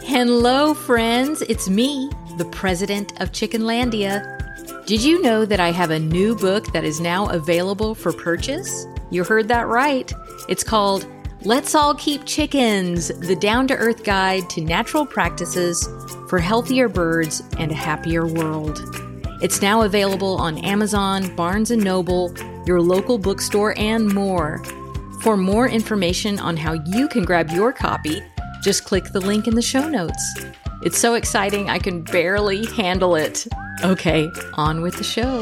Hello, friends. It's me, the president of Chickenlandia. Did you know that I have a new book that is now available for purchase? You heard that right. It's called Let's All Keep Chickens, the down-to-earth guide to natural practices for healthier birds and a happier world. It's now available on Amazon, Barnes & Noble, your local bookstore, and more. For more information on how you can grab your copy, just click the link in the show notes. It's so exciting, I can barely handle it. Okay, on with the show.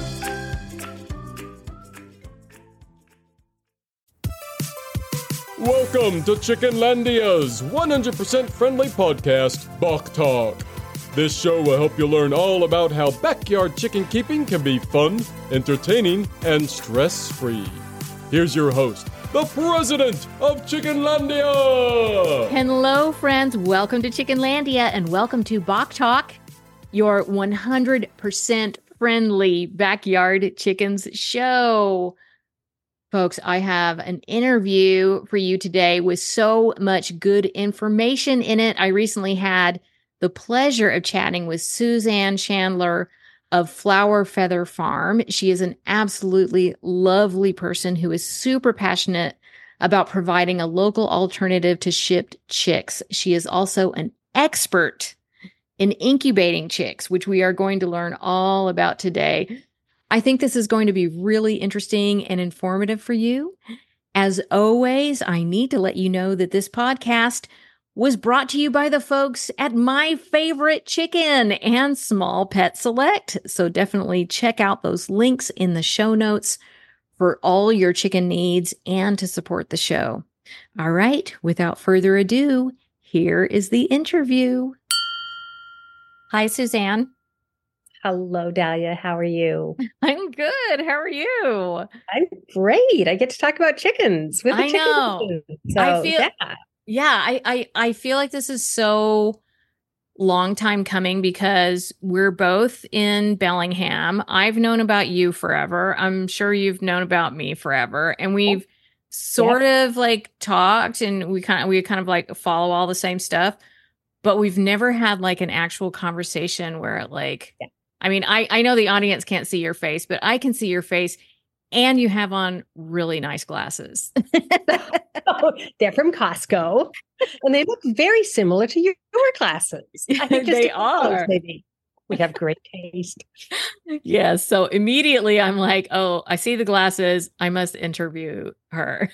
Welcome to Chickenlandia's 100% friendly podcast, Bok Talk. This show will help you learn all about how backyard chicken keeping can be fun, entertaining, and stress-free. Here's your host, the president of Chickenlandia! Hello, friends. Welcome to Chickenlandia and welcome to Bok Talk, your 100% friendly backyard chickens show. Folks, I have an interview for you today with so much good information in it. I recently had the pleasure of chatting with Suzanne Chandler of Flower Feather Farm. She is an absolutely lovely person who is super passionate about providing a local alternative to shipped chicks. She is also an expert in incubating chicks, which we are going to learn all about today. I think this is going to be really interesting and informative for you. As always, I need to let you know that this podcast was brought to you by the folks at My Favorite Chicken and Small Pet Select. So definitely check out those links in the show notes for all your chicken needs and to support the show. All right, without further ado, here is the interview. Hi, Suzanne. Hello, Dahlia. How are you? I'm good. How are you? I'm great. I get to talk about chickens with the I know. So, I feel, I feel like this is so long time coming because we're both in Bellingham. I've known about you forever. I'm sure you've known about me forever. And we've sort of like talked and we kind of like follow all the same stuff, but we've never had like an actual conversation where I mean, I know the audience can't see your face, but I can see your face and you have on really nice glasses. They're from Costco and they look very similar to your glasses. I think they are. Maybe. We have great taste. Yeah. So immediately I'm like, oh, I see the glasses. I must interview her.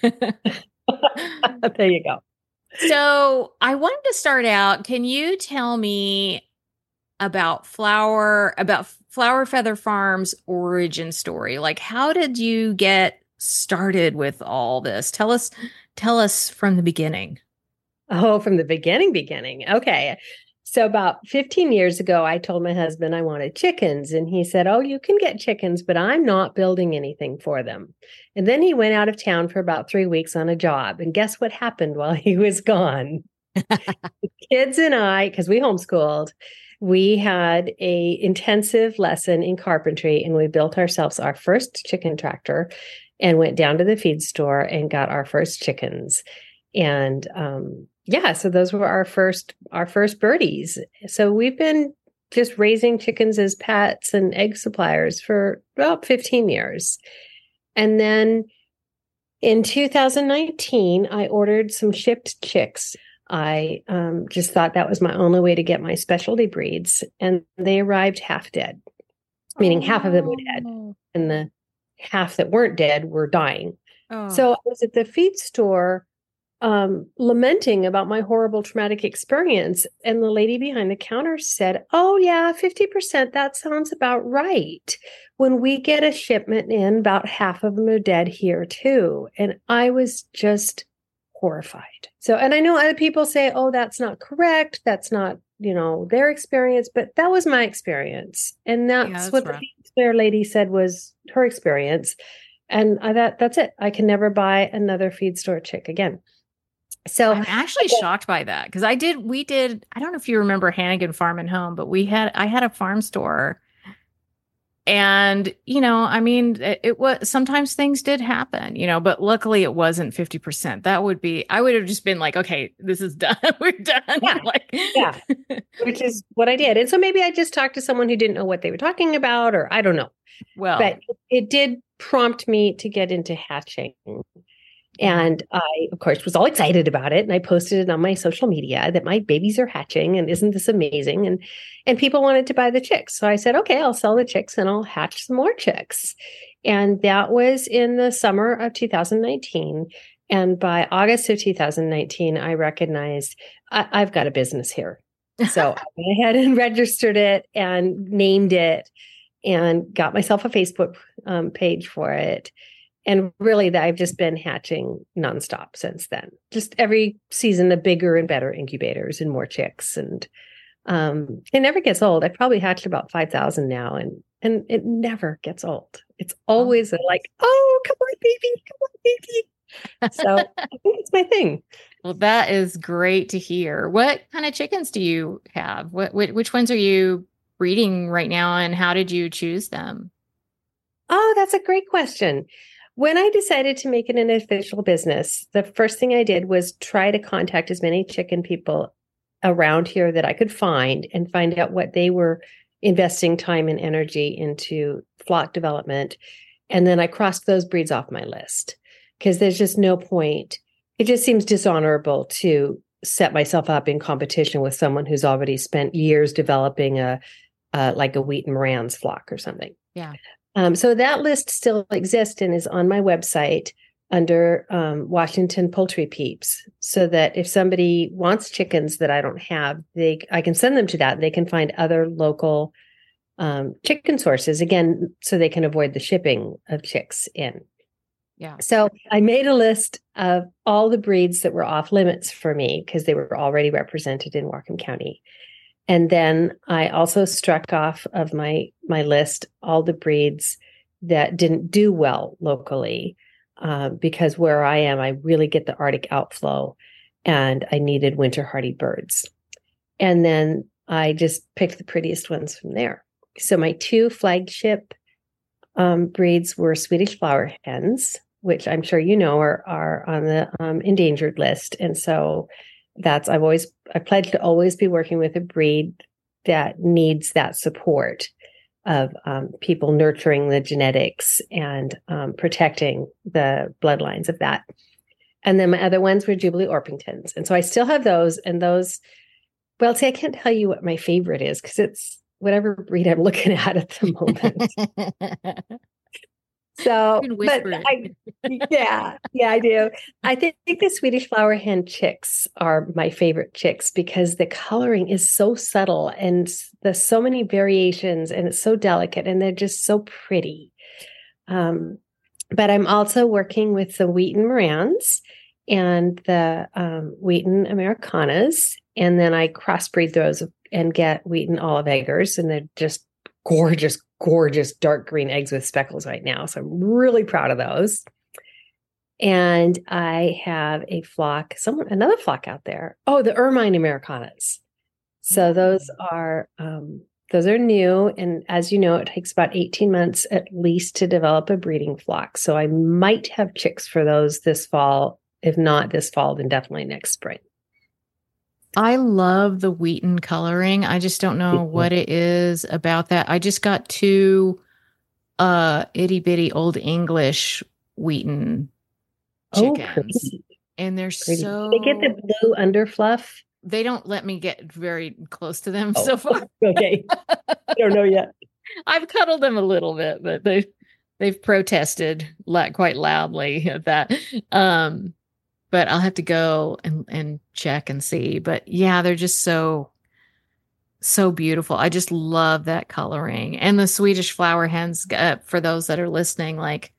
There you go. So I wanted to start out. Can you tell me about Flower Feather Farm's origin story? Like, how did you get started with all this? Tell us from the beginning. Oh, from the beginning. Okay. So about 15 years ago, I told my husband I wanted chickens. And he said, oh, you can get chickens, but I'm not building anything for them. And then he went out of town for about 3 weeks on a job. And guess what happened while he was gone? The kids and I, because we homeschooled, we had a intensive lesson in carpentry and we built ourselves our first chicken tractor and went down to the feed store and got our first chickens. And so those were our first birdies. So we've been just raising chickens as pets and egg suppliers for about 15 years. And then in 2019, I ordered some shipped chicks. I just thought that was my only way to get my specialty breeds. And they arrived half dead, meaning half of them were dead. And the half that weren't dead were dying. Oh. So I was at the feed store lamenting about my horrible traumatic experience. And the lady behind the counter said, oh, yeah, 50%. That sounds about right. When we get a shipment in, about half of them are dead here, too. And I was just horrified. So, and I know other people say, oh, that's not correct. That's not, their experience, but that was my experience. And that's what the feed store lady said was her experience. And I thought, that's it. I can never buy another feed store chick again. So I'm actually shocked by that because I don't know if you remember Hannigan Farm and Home, but I had a farm store And, I mean, it was sometimes things did happen, but luckily it wasn't 50%. I would have just been like, okay, this is done. We're done. Yeah. Yeah. Which is what I did. And so maybe I just talked to someone who didn't know what they were talking about, or I don't know. Well, but it did prompt me to get into hatching. And I, of course, was all excited about it. And I posted it on my social media that my babies are hatching and isn't this amazing? And people wanted to buy the chicks. So I said, okay, I'll sell the chicks and I'll hatch some more chicks. And that was in the summer of 2019. And by August of 2019, I recognized I've got a business here. So I went ahead and registered it and named it and got myself a Facebook page for it. And really, I've just been hatching nonstop since then. Just every season, the bigger and better incubators and more chicks. And it never gets old. I've probably hatched about 5,000 now, and it never gets old. It's always like, oh, come on, baby, come on, baby. So I think it's my thing. Well, that is great to hear. What kind of chickens do you have? Which ones are you breeding right now, and how did you choose them? Oh, that's a great question. When I decided to make it an official business, the first thing I did was try to contact as many chicken people around here that I could find and find out what they were investing time and energy into flock development. And then I crossed those breeds off my list because there's just no point. It just seems dishonorable to set myself up in competition with someone who's already spent years developing like a Wheaton Moran's flock or something. Yeah. So that list still exists and is on my website under Washington Poultry Peeps, so that if somebody wants chickens that I don't have, I can send them to that. They can find other local chicken sources, again, so they can avoid the shipping of chicks in. Yeah. So I made a list of all the breeds that were off limits for me because they were already represented in Whatcom County. And then I also struck off of my list all the breeds that didn't do well locally, because where I am, I really get the Arctic outflow and I needed winter hardy birds. And then I just picked the prettiest ones from there. So my two flagship breeds were Swedish flower hens, which I'm sure you know are on the endangered list. And so I pledge to always be working with a breed that needs that support of people nurturing the genetics and protecting the bloodlines of that. And then my other ones were Jubilee Orpingtons. And so I still have those. And those, well, see, I can't tell you what my favorite is because it's whatever breed I'm looking at the moment. So, yeah, I do. I think the Swedish flower hen chicks are my favorite chicks because the coloring is so subtle and there's so many variations and it's so delicate and they're just so pretty. But I'm also working with the Wheaton Morans and the Wheaton Americanas, and then I crossbreed those and get Wheaton Olive Eggers, and they're just gorgeous dark green eggs with speckles right now. So I'm really proud of those. And I have another flock out there. Oh, the Ermine Americanas. So those are new. And as you know, it takes about 18 months at least to develop a breeding flock. So I might have chicks for those this fall. If not this fall, then definitely next spring. I love the Wheaton coloring. I just don't know what it is about that. I just got two itty bitty old English Wheaton chickens. And they're pretty. So they get the blue underfluff. They don't let me get very close to them so far. Okay. I don't know yet. I've cuddled them a little bit, but they've protested quite loudly at that. But I'll have to go and check and see. But yeah, they're just so beautiful. I just love that coloring. And the Swedish flower hens, for those that are listening, like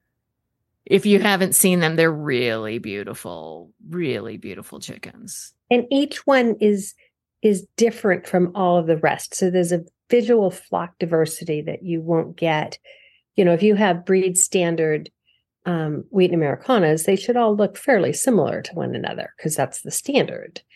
if you haven't seen them, they're really beautiful chickens. And each one is different from all of the rest. So there's a visual flock diversity that you won't get. You know, if you have breed standard Wheaton Americanas, they should all look fairly similar to one another because that's the standard.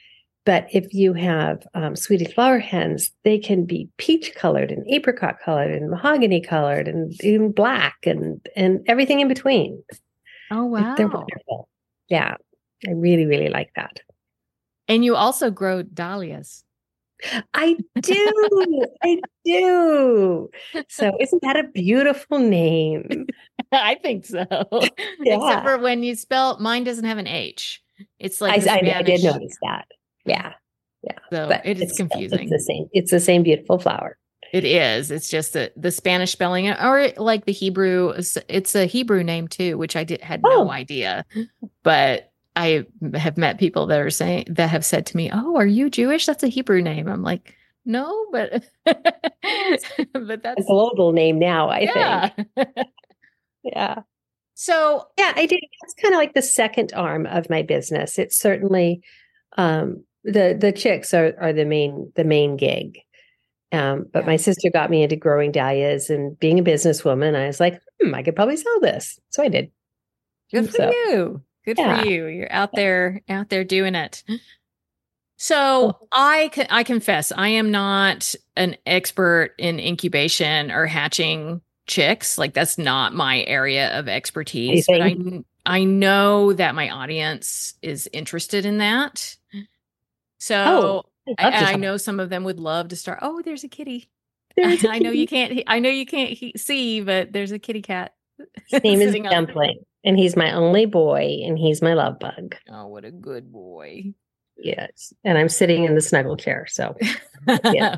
But if you have Swedish flower hens, they can be peach colored and apricot colored and mahogany colored and even black and everything in between. Oh, They're wow. wonderful. Yeah, I really, really like that. And you also grow dahlias. I do. I do. So isn't that a beautiful name? I think so. Yeah. Except for when you spell, mine doesn't have an H. It's like the I did Spanish. notice that. Yeah. Yeah. So But it is confusing. It's the same. It's the same beautiful flower. It is. It's just the Spanish spelling, or like the Hebrew. It's a Hebrew name too, which I had no idea. But I have met people that have said to me, "Oh, are you Jewish? That's a Hebrew name." I'm like, "No, but but that's a global name now, I think." Yeah. So yeah, I do. That's kind of like the second arm of my business. It's certainly the chicks are the main gig. But my sister got me into growing dahlias, and being a businesswoman, I was like, I could probably sell this. So I did. Good for you. Good for you. You're out there doing it. So I confess, I am not an expert in incubation or hatching chicks. Like that's not my area of expertise. But I know that my audience is interested in that. So I know some of them would love to start. Oh, there's a kitty. I know you can't see, but there's a kitty cat. His name is Dumpling, and he's my only boy, and he's my love bug. Oh, what a good boy! Yes, and I'm sitting in the snuggle chair. So, yeah.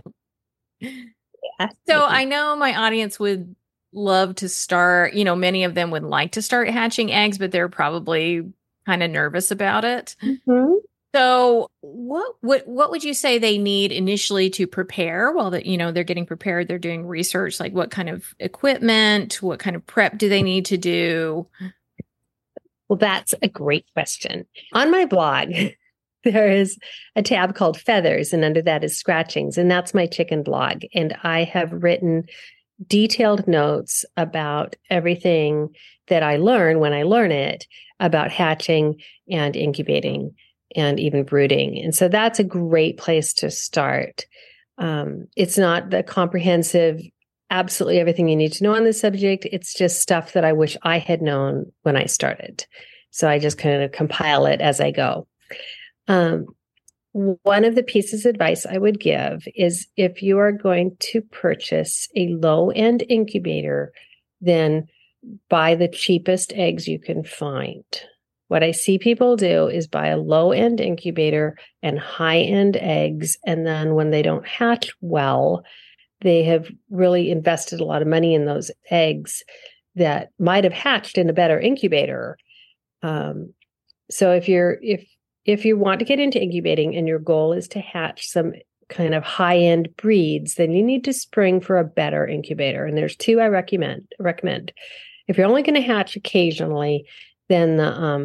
So I know my audience would love to start. You know, many of them would like to start hatching eggs, but they're probably kind of nervous about it. Mm-hmm. So what would you say they need initially to prepare while they're getting prepared, they're doing research, like what kind of equipment, what kind of prep do they need to do? Well, that's a great question. On my blog, there is a tab called Feathers, and under that is Scratchings, and that's my chicken blog. And I have written detailed notes about everything that I learn when I learn it about hatching and incubating and even brooding. And so that's a great place to start. It's not the comprehensive, absolutely everything you need to know on this subject. It's just stuff that I wish I had known when I started. So I just kind of compile it as I go. One of the pieces of advice I would give is if you are going to purchase a low-end incubator, then buy the cheapest eggs you can find. What I see people do is buy a low-end incubator and high-end eggs, and then when they don't hatch well, they have really invested a lot of money in those eggs that might have hatched in a better incubator. So if you want to get into incubating and your goal is to hatch some kind of high-end breeds, then you need to spring for a better incubator. And there's two I recommend. If you're only going to hatch occasionally, then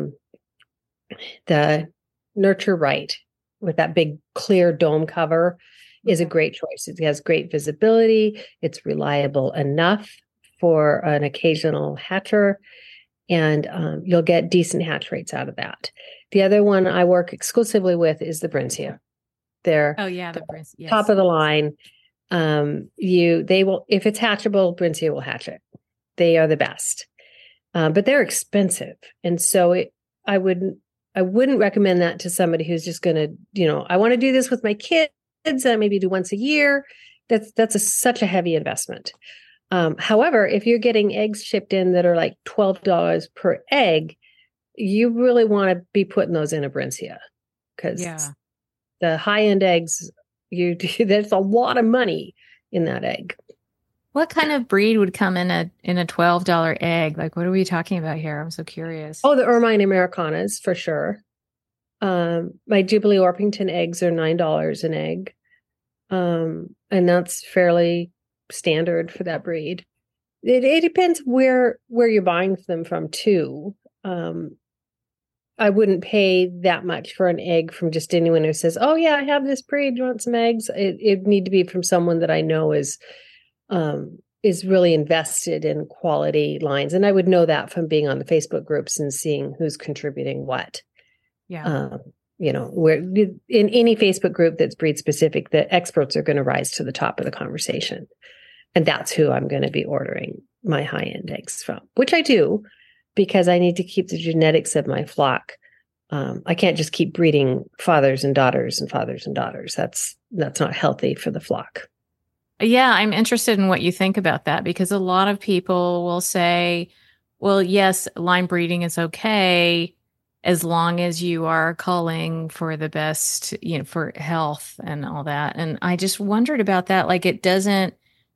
the Nurture Right with that big clear dome cover is a great choice. It has great visibility. It's reliable enough for an occasional hatcher, and you'll get decent hatch rates out of that. The other one I work exclusively with is the Brincia. They're the Brincia, yes. Top of the line. They will, if it's hatchable, Brincia will hatch it. They are the best. But they're expensive. And so I wouldn't recommend that to somebody who's just going to, I want to do this with my kids and maybe do once a year. That's such a heavy investment. However, if you're getting eggs shipped in that are like $12 per egg, you really want to be putting those in a Brincia, because the high-end eggs, there's a lot of money in that egg. What kind of breed would come in a $12 egg? Like, what are we talking about here? I'm so curious. Oh, the Ermine Americanas for sure. My Jubilee Orpington eggs are $9 an egg, and that's fairly standard for that breed. It depends where you're buying them from too. I wouldn't pay that much for an egg from just anyone who says, "Oh yeah, I have this breed. Do you want some eggs?" It need to be from someone that I know is really invested in quality lines. And I would know that from being on the Facebook groups and seeing who's contributing what. where in any Facebook group that's breed specific, the experts are going to rise to the top of the conversation. And that's who I'm going to be ordering my high-end eggs from, which I do because I need to keep the genetics of my flock. I can't just keep breeding fathers and daughters and fathers and daughters. That's not healthy for the flock. Yeah, I'm interested in what you think about that, because a lot of people will say, well, yes, line breeding is okay as long as you are culling for the best, for health and all that. And I just wondered about that. Like, it doesn't,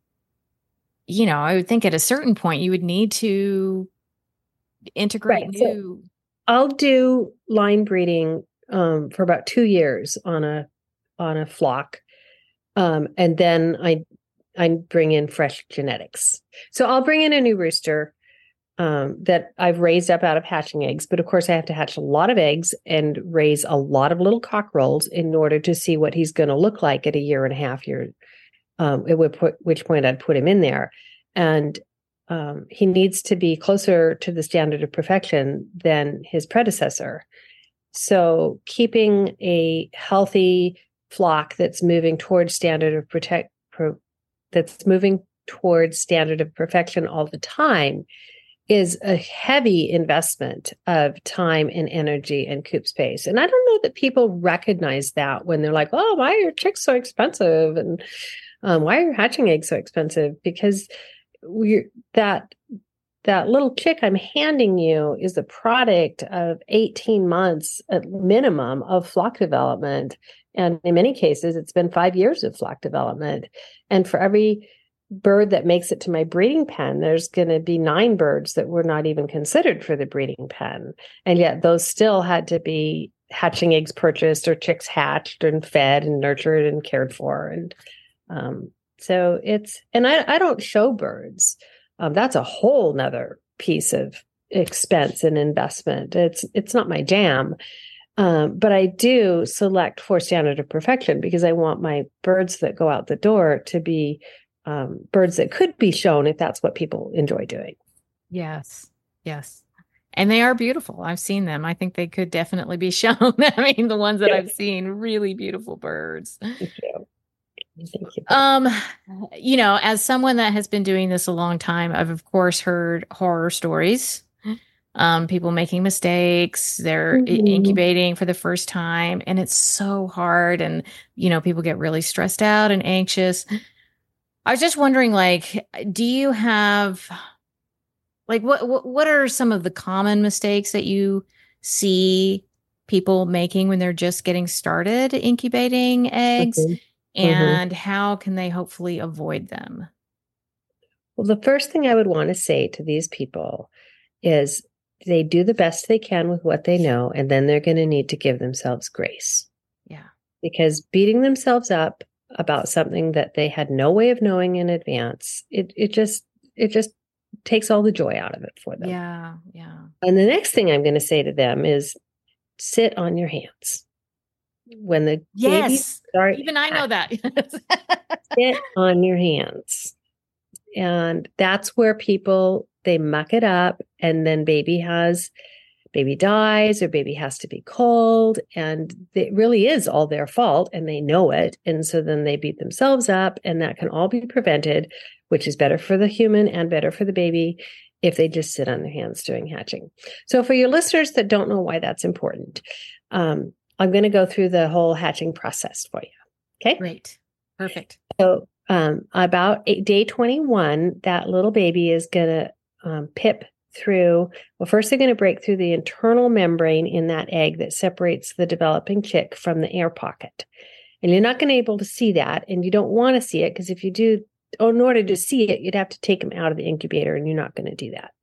I would think at a certain point you would need to integrate new. So I'll do line breeding for about 2 years on a flock, and then I bring in fresh genetics. So I'll bring in a new rooster that I've raised up out of hatching eggs, but of course I have to hatch a lot of eggs and raise a lot of little cockerels in order to see what he's going to look like at a year and a half. At which point I'd put him in there, and he needs to be closer to the standard of perfection than his predecessor. So keeping a healthy flock that's moving towards standard of perfection all the time is a heavy investment of time and energy and coop space. And I don't know that people recognize that when they're like, oh, why are your chicks so expensive? And why are your hatching eggs so expensive? Because that little chick I'm handing you is the product of 18 months at minimum of flock development. And in many cases, it's been 5 years of flock development. And for every bird that makes it to my breeding pen, there's going to be 9 birds that were not even considered for the breeding pen. And yet those still had to be hatching eggs purchased or chicks hatched and fed and nurtured and cared for. And so I don't show birds. That's a whole nother piece of expense and investment. It's not my jam. But I do select for standard of perfection because I want my birds that go out the door to be birds that could be shown if that's what people enjoy doing. Yes. Yes. And they are beautiful. I've seen them. I think they could definitely be shown. I mean, the ones that I've seen, really beautiful birds. Thank you. Thank you. As someone that has been doing this a long time, I've of course heard horror stories. People making mistakes, they're incubating for the first time, and it's so hard. And, people get really stressed out and anxious. I was just wondering, do you have, what are some of the common mistakes that you see people making when they're just getting started incubating eggs? And how can they hopefully avoid them? Well, the first thing I would want to say to these people is they do the best they can with what they know, and then they're going to need to give themselves grace. Yeah. Because beating themselves up about something that they had no way of knowing in advance, it just takes all the joy out of it for them. Yeah. Yeah. And the next thing I'm going to say to them is sit on your hands. When the babies start, even I know that. sit on your hands. And that's where they muck it up, and then baby dies or baby has to be culled, and it really is all their fault and they know it. And so then they beat themselves up, and that can all be prevented, which is better for the human and better for the baby if they just sit on their hands doing hatching. So for your listeners that don't know why that's important, I'm going to go through the whole hatching process for you. Okay? Great. Perfect. So about day 21, that little baby is going to pip through. Well, first they're going to break through the internal membrane in that egg that separates the developing chick from the air pocket. And you're not going to be able to see that. And you don't want to see it because if you do, in order to see it, you'd have to take them out of the incubator, and you're not going to do that.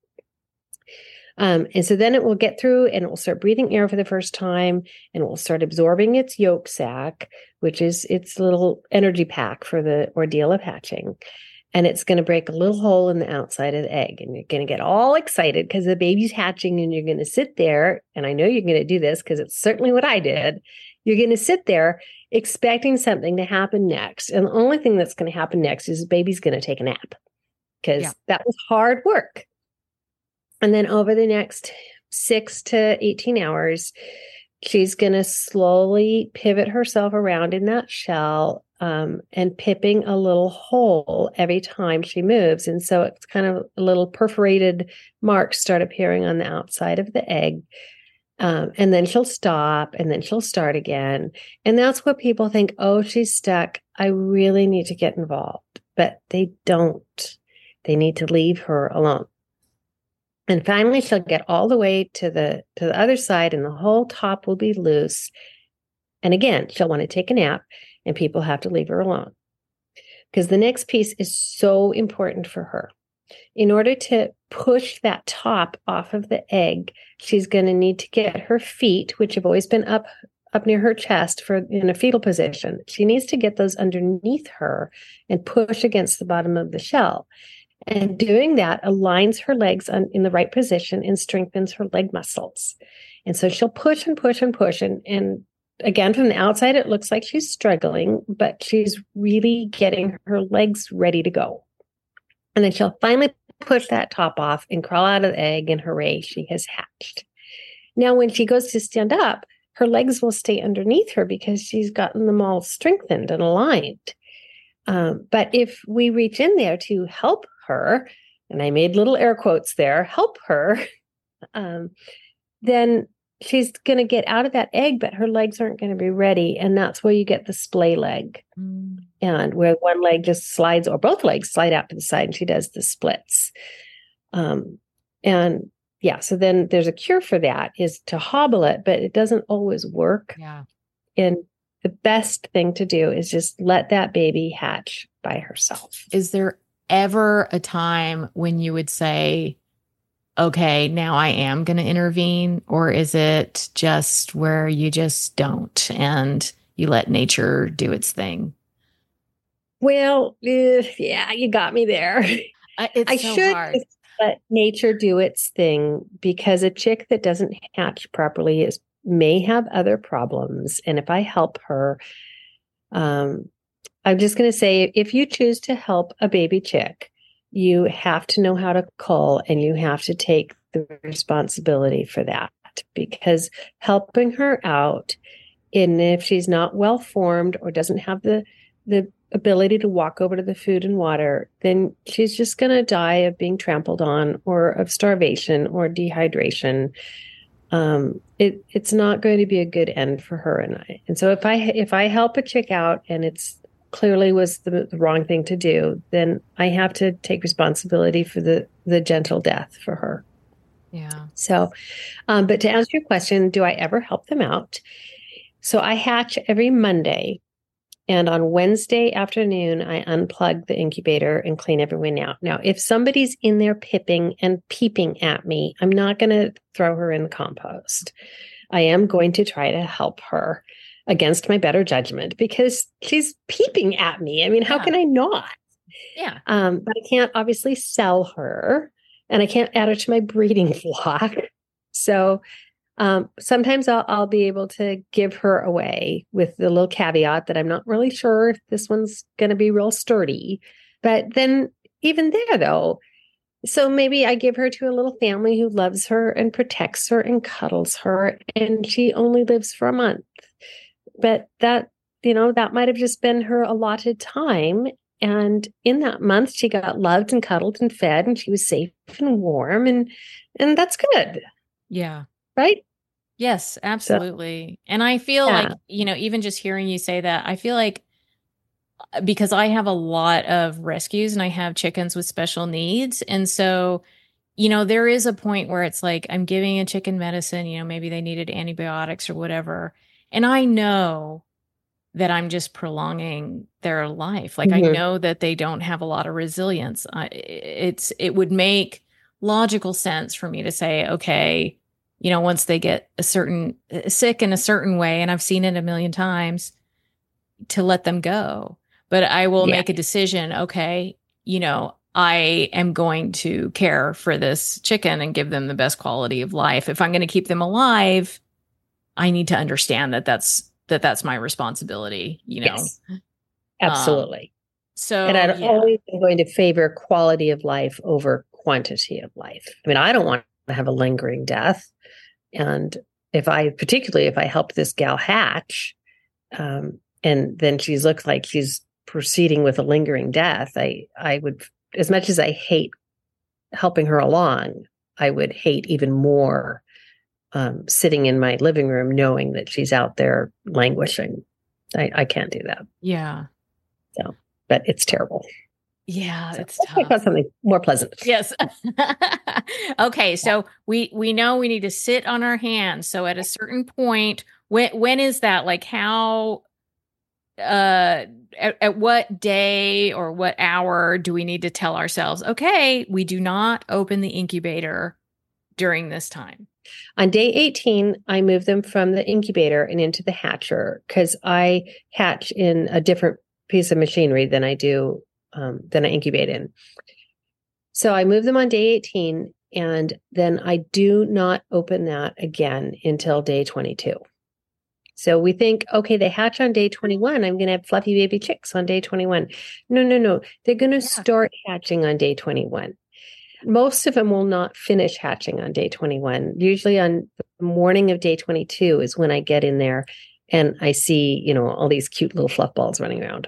And so then it will get through and it will start breathing air for the first time, and it will start absorbing its yolk sac, which is its little energy pack for the ordeal of hatching. And it's going to break a little hole in the outside of the egg. And you're going to get all excited because the baby's hatching, and you're going to sit there. And I know you're going to do this because it's certainly what I did. You're going to sit there expecting something to happen next. And the only thing that's going to happen next is the baby's going to take a nap because that was hard work. And then over the next 6 to 18 hours, she's going to slowly pivot herself around in that shell, and pipping a little hole every time she moves. And so it's kind of a little perforated marks start appearing on the outside of the egg. And then she'll stop, and then she'll start again. And that's what people think, oh, she's stuck. I really need to get involved. But they don't. They need to leave her alone. And finally, she'll get all the way to the other side, and the whole top will be loose. And again, she'll want to take a nap, and people have to leave her alone. Because the next piece is so important for her. In order to push that top off of the egg, she's going to need to get her feet, which have always been up near her chest in a fetal position. She needs to get those underneath her and push against the bottom of the shell. And doing that aligns her legs in the right position and strengthens her leg muscles. And so she'll push and push and push. And again, from the outside, it looks like she's struggling, but she's really getting her legs ready to go. And then she'll finally push that top off and crawl out of the egg, and hooray, she has hatched. Now, when she goes to stand up, her legs will stay underneath her because she's gotten them all strengthened and aligned. But if we reach in there to help her, and I made little air quotes there, help her, then she's going to get out of that egg, but her legs aren't going to be ready. And that's where you get the splay leg. And where one leg just slides, or both legs slide out to the side, and she does the splits. And yeah, so then there's a cure for that, is to hobble it, but it doesn't always work. Yeah. And the best thing to do is just let that baby hatch by herself. Is there ever a time when you would say, okay, now I am going to intervene? Or is it just where you just don't and you let nature do its thing? Well, yeah, you got me there. I should hard. Let nature do its thing, because a chick that doesn't hatch properly may have other problems. And if I help her, I'm just going to say, if you choose to help a baby chick, you have to know how to cull, and you have to take the responsibility for that, because helping her out, and if she's not well formed or doesn't have the ability to walk over to the food and water, then she's just going to die of being trampled on, or of starvation or dehydration. It's not going to be a good end for her and I. And so if I help a chick out and it's clearly was the wrong thing to do, then I have to take responsibility for the gentle death for her. Yeah. So, but to answer your question, do I ever help them out? So I hatch every Monday. And on Wednesday afternoon, I unplug the incubator and clean everyone out. Now, if somebody's in there pipping and peeping at me, I'm not going to throw her in the compost. I am going to try to help her against my better judgment, because she's peeping at me. I mean, how can I not? Yeah. But I can't obviously sell her, and I can't add her to my breeding flock. So sometimes I'll be able to give her away with the little caveat that I'm not really sure if this one's going to be real sturdy. But then even there, though, so maybe I give her to a little family who loves her and protects her and cuddles her, and she only lives for a month. But that might have just been her allotted time. And in that month, she got loved and cuddled and fed, and she was safe and warm, and that's good. Yeah. Right? Yes, absolutely. So, and I feel like, even just hearing you say that, I feel like, because I have a lot of rescues and I have chickens with special needs. And so, there is a point where it's like, I'm giving a chicken medicine, maybe they needed antibiotics or whatever. And I know that I'm just prolonging their life. Like, I know that they don't have a lot of resilience. It would make logical sense for me to say, okay, once they get sick in a certain way, and I've seen it a million times, to let them go. But I will make a decision. Okay, I am going to care for this chicken and give them the best quality of life. If I'm going to keep them alive, I need to understand that that's my responsibility. Yes, absolutely. And I'd always be going to favor quality of life over quantity of life. I mean, I don't want to have a lingering death. And particularly if I help this gal hatch, and then she's looked like she's proceeding with a lingering death, I would, as much as I hate helping her along, I would hate even more sitting in my living room knowing that she's out there languishing. I can't do that. Yeah. So, but it's terrible. Yeah, So it's let's talk tough. about something more pleasant. Yes. Okay, so we know we need to sit on our hands. So at a certain point, when is that? Like how at what day or what hour do we need to tell ourselves, okay, we do not open the incubator during this time? On day 18, I move them from the incubator and into the hatcher because I hatch in a different piece of machinery than I do, than I incubate in. So I move them on day 18, and then I do not open that again until day 22. So we think, okay, they hatch on day 21. I'm going to have fluffy baby chicks on day 21. No. They're going to start hatching on day 21. Most of them will not finish hatching on day 21. Usually on the morning of day 22 is when I get in there and I see, all these cute little fluff balls running around.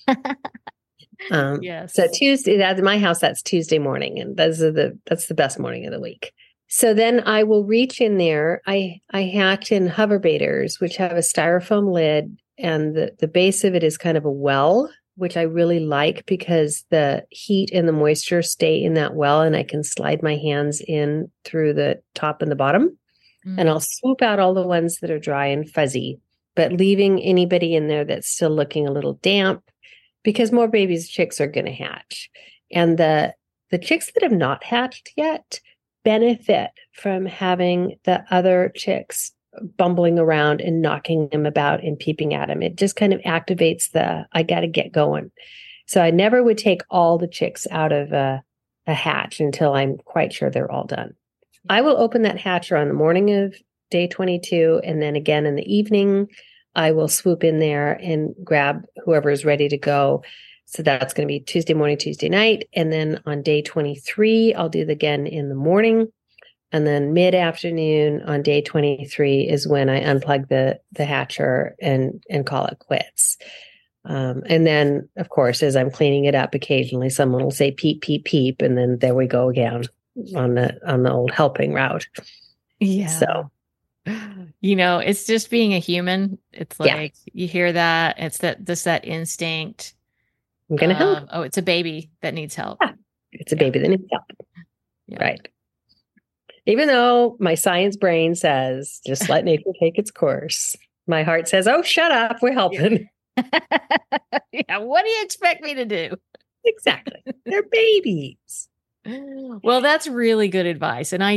Yes. So Tuesday, at my house, that's Tuesday morning. And that's the best morning of the week. So then I will reach in there. I hatch in hover baiters, which have a styrofoam lid, and the base of it is kind of a well, which I really like because the heat and the moisture stay in that well, and I can slide my hands in through the top and the bottom. And I'll swoop out all the ones that are dry and fuzzy, but leaving anybody in there that's still looking a little damp, because more babies' chicks are going to hatch. And the chicks that have not hatched yet benefit from having the other chicks bumbling around and knocking them about and peeping at them. It just kind of activates I got to get going. So I never would take all the chicks out of a hatch until I'm quite sure they're all done. I will open that hatcher on the morning of day 22. And then again in the evening, I will swoop in there and grab whoever is ready to go. So that's going to be Tuesday morning, Tuesday night. And then on day 23, I'll do it again in the morning. And then mid-afternoon on day 23 is when I unplug the hatcher and call it quits. And then, of course, as I'm cleaning it up, occasionally someone will say peep, peep, peep. And then there we go again on the old helping route. Yeah. So, it's just being a human. It's like you hear that. It's that instinct. I'm going to help. Oh, it's a baby that needs help. Yeah. It's a baby that needs help. Yeah. Right. Even though my science brain says, just let nature take its course, my heart says, oh, shut up. We're helping. Yeah. What do you expect me to do? Exactly. They're babies. Well, that's really good advice. And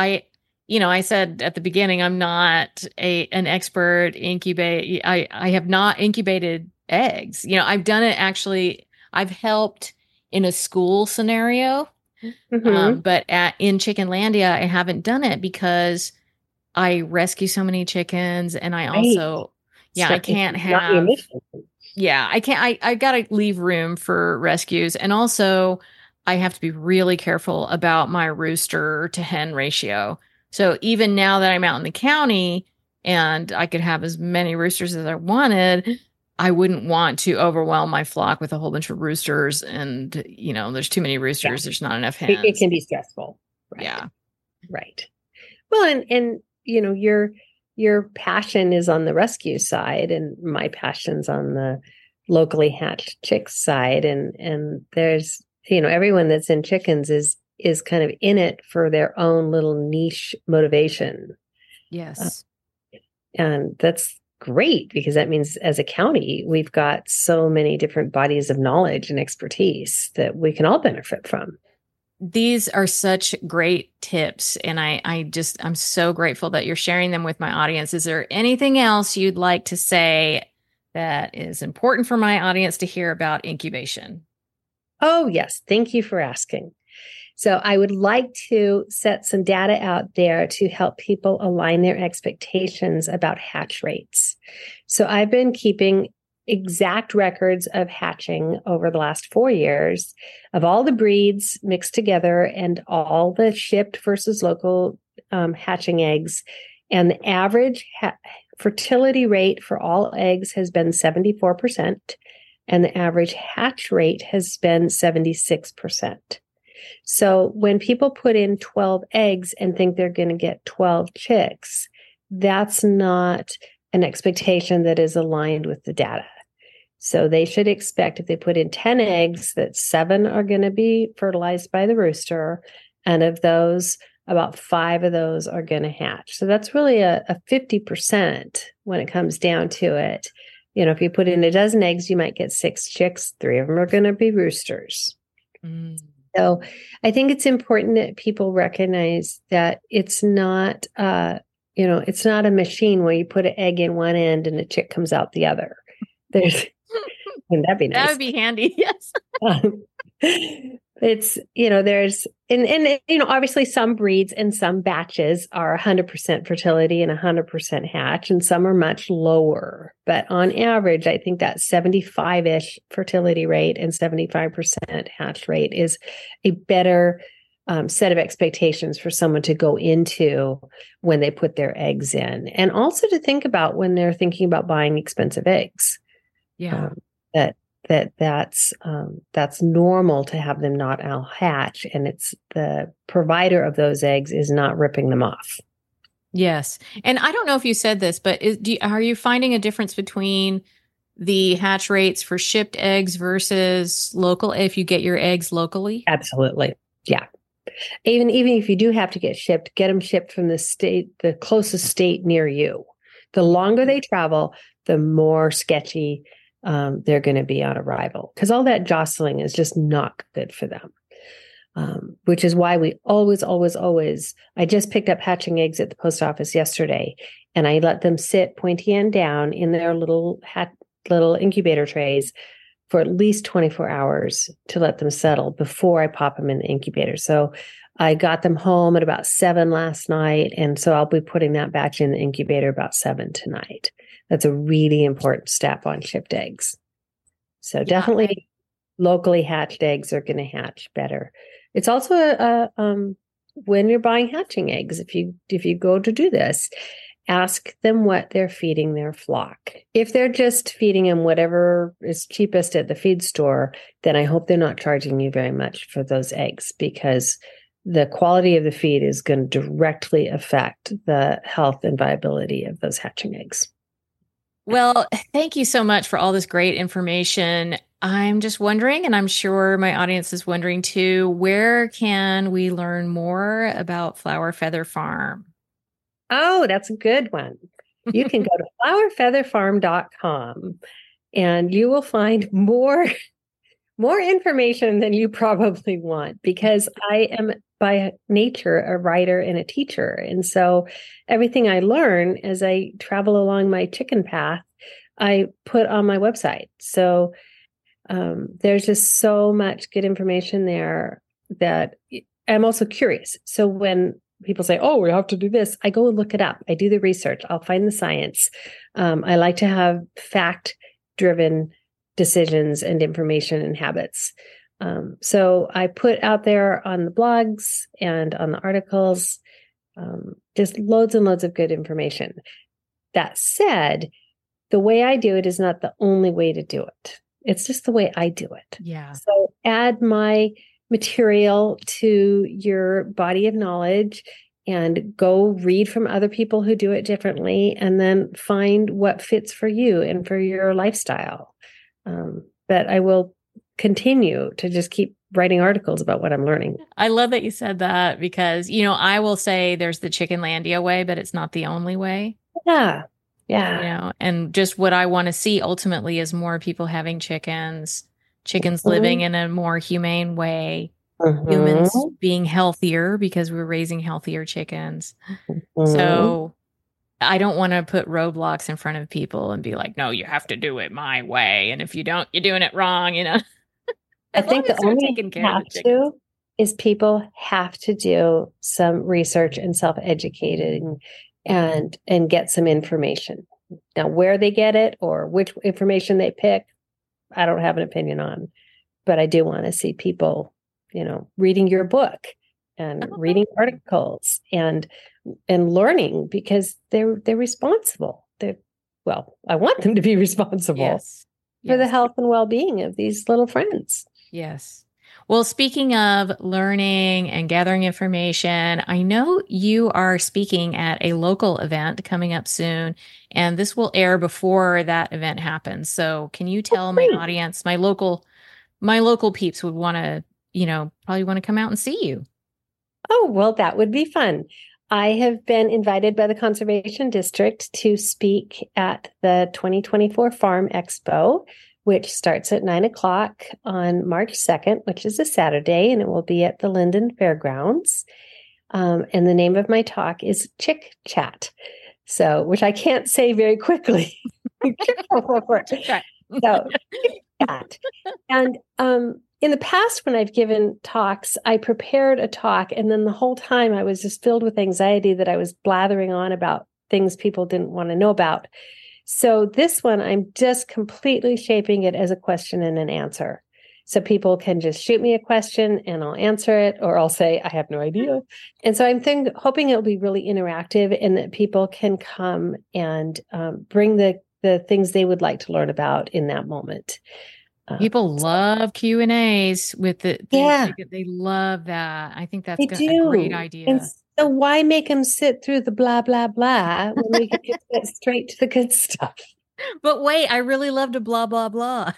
I said at the beginning, I'm not an expert incubate. I have not incubated eggs. I've done it actually. I've helped in a school scenario, but in Chickenlandia, I haven't done it because I rescue so many chickens, and I also, I can't have. I can't. I got to leave room for rescues, and also I have to be really careful about my rooster to hen ratio. So even now that I'm out in the county and I could have as many roosters as I wanted, I wouldn't want to overwhelm my flock with a whole bunch of roosters. And, there's too many roosters. There's not enough hens. It can be stressful. Right? Yeah. Right. Well, and your passion is on the rescue side, and my passion's on the locally hatched chicks side. And there's, everyone that's in chickens is kind of in it for their own little niche motivation. Yes. And that's great, because that means as a county, we've got so many different bodies of knowledge and expertise that we can all benefit from. These are such great tips. And I'm so grateful that you're sharing them with my audience. Is there anything else you'd like to say that is important for my audience to hear about incubation? Oh, yes. Thank you for asking. So I would like to set some data out there to help people align their expectations about hatch rates. So I've been keeping exact records of hatching over the last 4 years of all the breeds mixed together and all the shipped versus local hatching eggs. And the average fertility rate for all eggs has been 74%, and the average hatch rate has been 76%. So when people put in 12 eggs and think they're going to get 12 chicks, that's not an expectation that is aligned with the data. So they should expect if they put in 10 eggs that 7 are going to be fertilized by the rooster. And of those, about 5 of those are going to hatch. So that's really a 50% when it comes down to it. You know, if you put in a dozen eggs, you might get 6 chicks. 3 of them are going to be roosters. Mm. So I think it's important that people recognize that it's not, it's not a machine where you put an egg in one end and a chick comes out the other. Wouldn't that be nice? That would be handy. Yes. It's, there's, and obviously some breeds and some batches are 100% fertility and 100% hatch, and some are much lower. But on average, I think that 75-ish fertility rate and 75% hatch rate is a better set of expectations for someone to go into when they put their eggs in. And also to think about when they're thinking about buying expensive eggs. Yeah. That's normal to have them not all hatch, and it's the provider of those eggs is not ripping them off. Yes. And I don't know if you said this, but are you finding a difference between the hatch rates for shipped eggs versus local, if you get your eggs locally? Absolutely. Yeah. Even if you do have to get them shipped from the closest state near you. The longer they travel, the more sketchy they're going to be on arrival, because all that jostling is just not good for them. Which is why we always, I just picked up hatching eggs at the post office yesterday, and I let them sit pointy end down in their little incubator trays for at least 24 hours to let them settle before I pop them in the incubator. So I got them home at about 7 last night, and so I'll be putting that batch in the incubator about 7 tonight. That's a really important step on shipped eggs. So definitely locally hatched eggs are going to hatch better. It's also when you're buying hatching eggs, if you go to do this, ask them what they're feeding their flock. If they're just feeding them whatever is cheapest at the feed store, then I hope they're not charging you very much for those eggs, because the quality of the feed is going to directly affect the health and viability of those hatching eggs. Well, thank you so much for all this great information. I'm just wondering, and I'm sure my audience is wondering too, where can we learn more about Flower Feather Farm? Oh, that's a good one. You can go to flowerfeatherfarm.com and you will find more information than you probably want, because I am by nature a writer and a teacher. And so everything I learn as I travel along my chicken path, I put on my website. So there's just so much good information there that I'm also curious. So when people say, oh, we have to do this, I go and look it up. I do the research. I'll find the science. I like to have fact-driven decisions and information and habits. So I put out there on the blogs and on the articles, just loads and loads of good information. That said, the way I do it is not the only way to do it. It's just the way I do it. Yeah. So add my material to your body of knowledge and go read from other people who do it differently, and then find what fits for you and for your lifestyle. But I will continue to just keep writing articles about what I'm learning. I love that you said that, because, I will say there's the Chickenlandia way, but it's not the only way. Yeah. Yeah. And just what I want to see ultimately is more people having chickens living in a more humane way, humans being healthier because we're raising healthier chickens. So I don't want to put roadblocks in front of people and be like, no, you have to do it my way. And if you don't, you're doing it wrong, I think the only have to is people have to do some research and self-educating and get some information. Now, where they get it or which information they pick, I don't have an opinion on, but I do want to see people, reading your book and reading articles and and learning because they're responsible. I want them to be responsible Yes. for the Yes. health and well-being of these little friends. Yes. Well, speaking of learning and gathering information, I know you are speaking at a local event coming up soon, and this will air before that event happens. So can you tell my Great. audience, my local peeps would want to, probably want to come out and see you. Oh, well, that would be fun. I have been invited by the Conservation District to speak at the 2024 Farm Expo, which starts at 9 o'clock on March 2nd, which is a Saturday, and it will be at the Linden Fairgrounds. And the name of my talk is Chick Chat, which I can't say very quickly. Chat. So, Chat. And in the past, when I've given talks, I prepared a talk, and then the whole time I was just filled with anxiety that I was blathering on about things people didn't want to know about. So this one, I'm just completely shaping it as a question and an answer. So people can just shoot me a question and I'll answer it, or I'll say, I have no idea. And so I'm hoping it'll be really interactive and that people can come and bring the things they would like to learn about in that moment. People love Q&As with Yeah. They love that. I think that's They a great idea. And so why make them sit through the blah, blah, blah when we can just get straight to the good stuff? But wait, I really love to blah, blah, blah.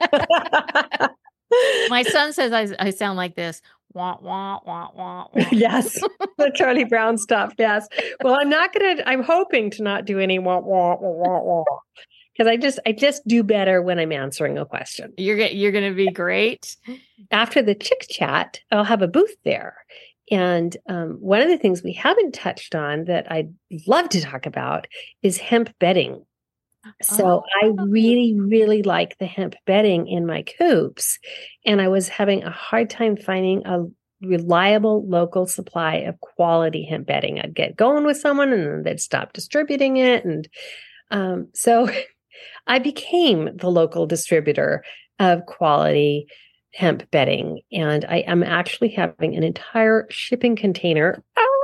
My son says I sound like this. Wah, wah, wah, wah, wah. Yes, the Charlie Brown stuff. Yes. Well, I'm hoping to not do any wah, wah, wah, wah, wah. Because I just do better when I'm answering a question. You're going to be great. After the Chick Chat, I'll have a booth there. And one of the things we haven't touched on that I'd love to talk about is hemp bedding. So I really, really like the hemp bedding in my coops. And I was having a hard time finding a reliable local supply of quality hemp bedding. I'd get going with someone and then they'd stop distributing it. And so I became the local distributor of quality hemp bedding. And I am actually having an entire shipping container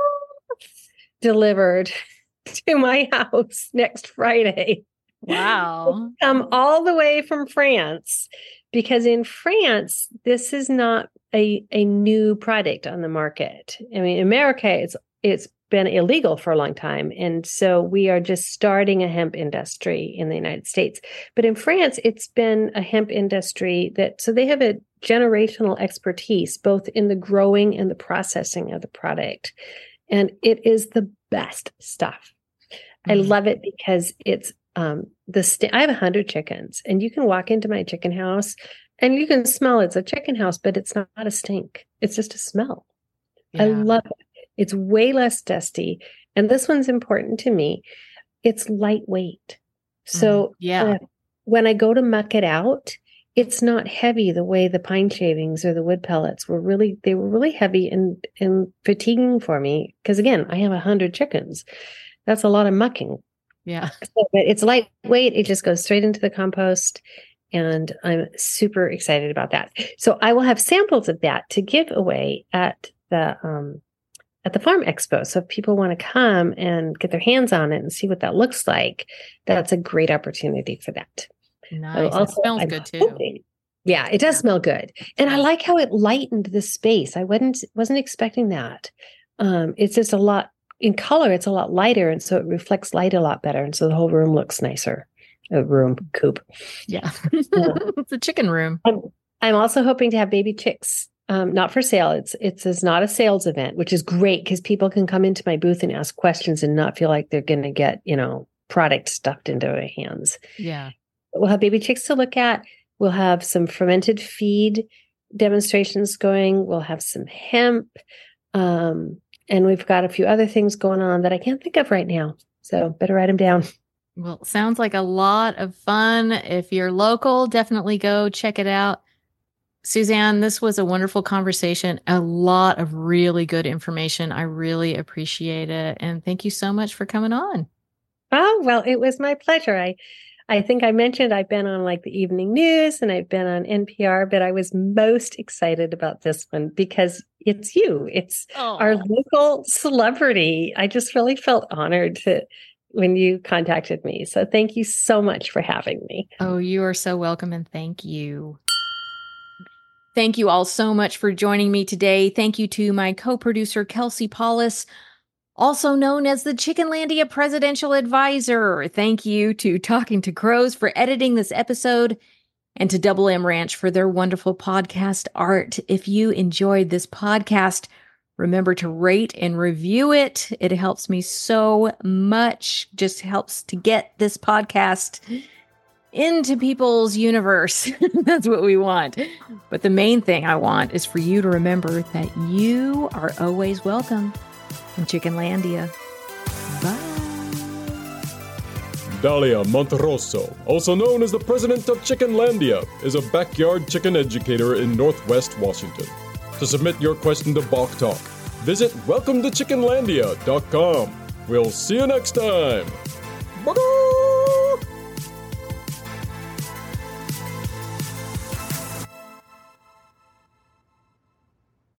delivered to my house next Friday. Wow. Come all the way from France, because in France, this is not a new product on the market. I mean, in America, it's been illegal for a long time. And so we are just starting a hemp industry in the United States. But in France, it's been a hemp industry so they have a generational expertise, both in the growing and the processing of the product. And it is the best stuff. Mm-hmm. I love it because it's I have 100 chickens, and you can walk into my chicken house and you can smell it's a chicken house, but it's not a stink. It's just a smell. Yeah. I love it. It's way less dusty. And this one's important to me. It's lightweight. So when I go to muck it out, it's not heavy the way the pine shavings or the wood pellets were really heavy and fatiguing for me. Because again, I have 100 chickens. That's a lot of mucking. Yeah. So, but it's lightweight. It just goes straight into the compost. And I'm super excited about that. So I will have samples of that to give away at the Farm Expo. So if people want to come and get their hands on it and see what that looks like, that's a great opportunity for that. Nice. It smells good too. Yeah, it does smell good. And I like how it lightened the space. I wasn't expecting that. It's just a lot in color. It's a lot lighter. And so it reflects light a lot better. And so the whole room looks nicer. A room coop. Yeah. It's a chicken room. I'm also hoping to have baby chicks. Not for sale. It's not a sales event, which is great because people can come into my booth and ask questions and not feel like they're going to get, product stuffed into their hands. Yeah. We'll have baby chicks to look at. We'll have some fermented feed demonstrations going. We'll have some hemp. And we've got a few other things going on that I can't think of right now. So better write them down. Well, sounds like a lot of fun. If you're local, definitely go check it out. Suzanne, this was a wonderful conversation. A lot of really good information. I really appreciate it. And thank you so much for coming on. Oh, well, it was my pleasure. I think I mentioned I've been on like the evening news and I've been on NPR, but I was most excited about this one because it's you. It's Oh. our local celebrity. I just really felt honored when you contacted me. So thank you so much for having me. Oh, you are so welcome, and thank you. Thank you all so much for joining me today. Thank you to my co-producer, Kelsey Paulus, also known as the Chickenlandia Presidential Advisor. Thank you to Talking to Crows for editing this episode, and to Double M Ranch for their wonderful podcast art. If you enjoyed this podcast, remember to rate and review it. It helps me so much, just helps to get this podcast into people's universe. That's what we want. But the main thing I want is for you to remember that you are always welcome in Chickenlandia. Bye. Dalia Monterroso, also known as the president of Chickenlandia, is a backyard chicken educator in Northwest Washington. To submit your question to Bok Talk, visit welcometochickenlandia.com. We'll see you next time. Bye-bye.